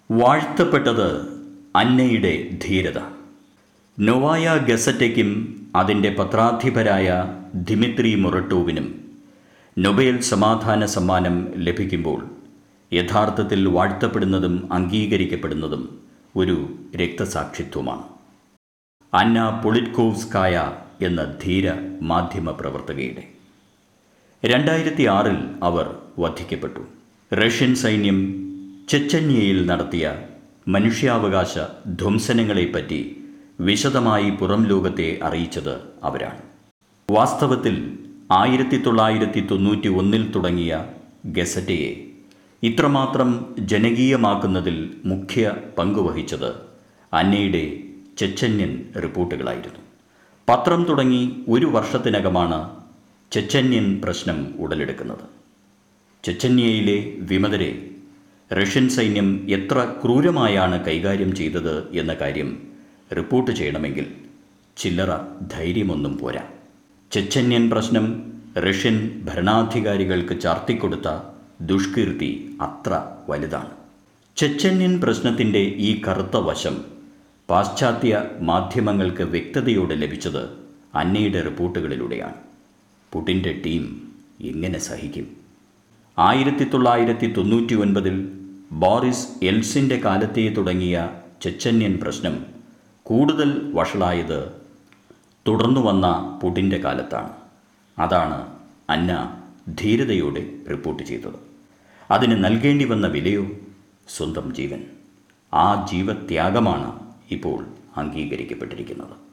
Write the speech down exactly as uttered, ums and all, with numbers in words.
വാഴ്ത്തപ്പെട്ടത് അന്നയുടെ ധീരത. നൊവായ ഗസറ്റയ്ക്കും അതിൻ്റെ പത്രാധിപരായ ദിമിത്രി മുറട്ടോവിനും നൊബേൽ സമാധാന സമ്മാനം ലഭിക്കുമ്പോൾ യഥാർത്ഥത്തിൽ വാഴ്ത്തപ്പെടുന്നതും അംഗീകരിക്കപ്പെടുന്നതും ഒരു രക്തസാക്ഷിത്വമാണ്. അന്ന പൊളിറ്റ്കോവ്സ്കായ എന്ന ധീര മാധ്യമ പ്രവർത്തകയുടെ രണ്ടായിരത്തി ആറിൽ അവർ വധിക്കപ്പെട്ടു. റഷ്യൻ സൈന്യം ചെച്ചന്യയിൽ നടത്തിയ മനുഷ്യാവകാശ ധ്വംസനങ്ങളെപ്പറ്റി വിശദമായി പുറം ലോകത്തെ അറിയിച്ചത് അവരാണ്. വാസ്തവത്തിൽ ആയിരത്തി തൊള്ളായിരത്തി തൊണ്ണൂറ്റി ഒന്നിൽ തുടങ്ങിയ ഗസറ്റയെ ഇത്രമാത്രം ജനകീയമാക്കുന്നതിൽ മുഖ്യ പങ്കുവഹിച്ചത് അന്നയുടെ ചെച്ചന്യൻ റിപ്പോർട്ടുകളായിരുന്നു. പത്രം തുടങ്ങി ഒരു വർഷത്തിനകമാണ് ചെച്ചന്യൻ പ്രശ്നം ഉടലെടുക്കുന്നത്. ചെച്ചന്യയിലെ വിമതരെ റഷ്യൻ സൈന്യം എത്ര ക്രൂരമായാണ് കൈകാര്യം ചെയ്തത് എന്ന കാര്യം റിപ്പോർട്ട് ചെയ്യണമെങ്കിൽ ചില്ലറ ധൈര്യമൊന്നും പോരാ. ചെച്ചന്യൻ പ്രശ്നം റഷ്യൻ ഭരണാധികാരികൾക്ക് ചാർത്തിക്കൊടുത്ത ദുഷ്കീർത്തി അത്ര വലുതാണ്. ചെച്ചന്യൻ പ്രശ്നത്തിൻ്റെ ഈ കറുത്ത വശം പാശ്ചാത്യ മാധ്യമങ്ങൾക്ക് വ്യക്തതയോടെ ലഭിച്ചത് അന്നയുടെ റിപ്പോർട്ടുകളിലൂടെയാണ്. പുടിൻ്റെ ടീം എങ്ങനെ സഹിക്കും? ആയിരത്തി തൊള്ളായിരത്തി തൊണ്ണൂറ്റി ഒൻപതിൽ ബോറിസ് എൽസിൻ്റെ കാലത്തെ തുടങ്ങിയ ചെച്ചന്യൻ പ്രശ്നം കൂടുതൽ വഷളായത് തുടർന്നു വന്ന പുടിൻ്റെ കാലത്താണ്. അതാണ് അന്ന ധീരതയോടെ റിപ്പോർട്ട് ചെയ്തത്. അതിന് നൽകേണ്ടി വന്ന വിലയോ സ്വന്തം ജീവൻ. ആ ജീവത്യാഗമാണ് ഇപ്പോൾ അംഗീകരിക്കപ്പെട്ടിരിക്കുന്നത്.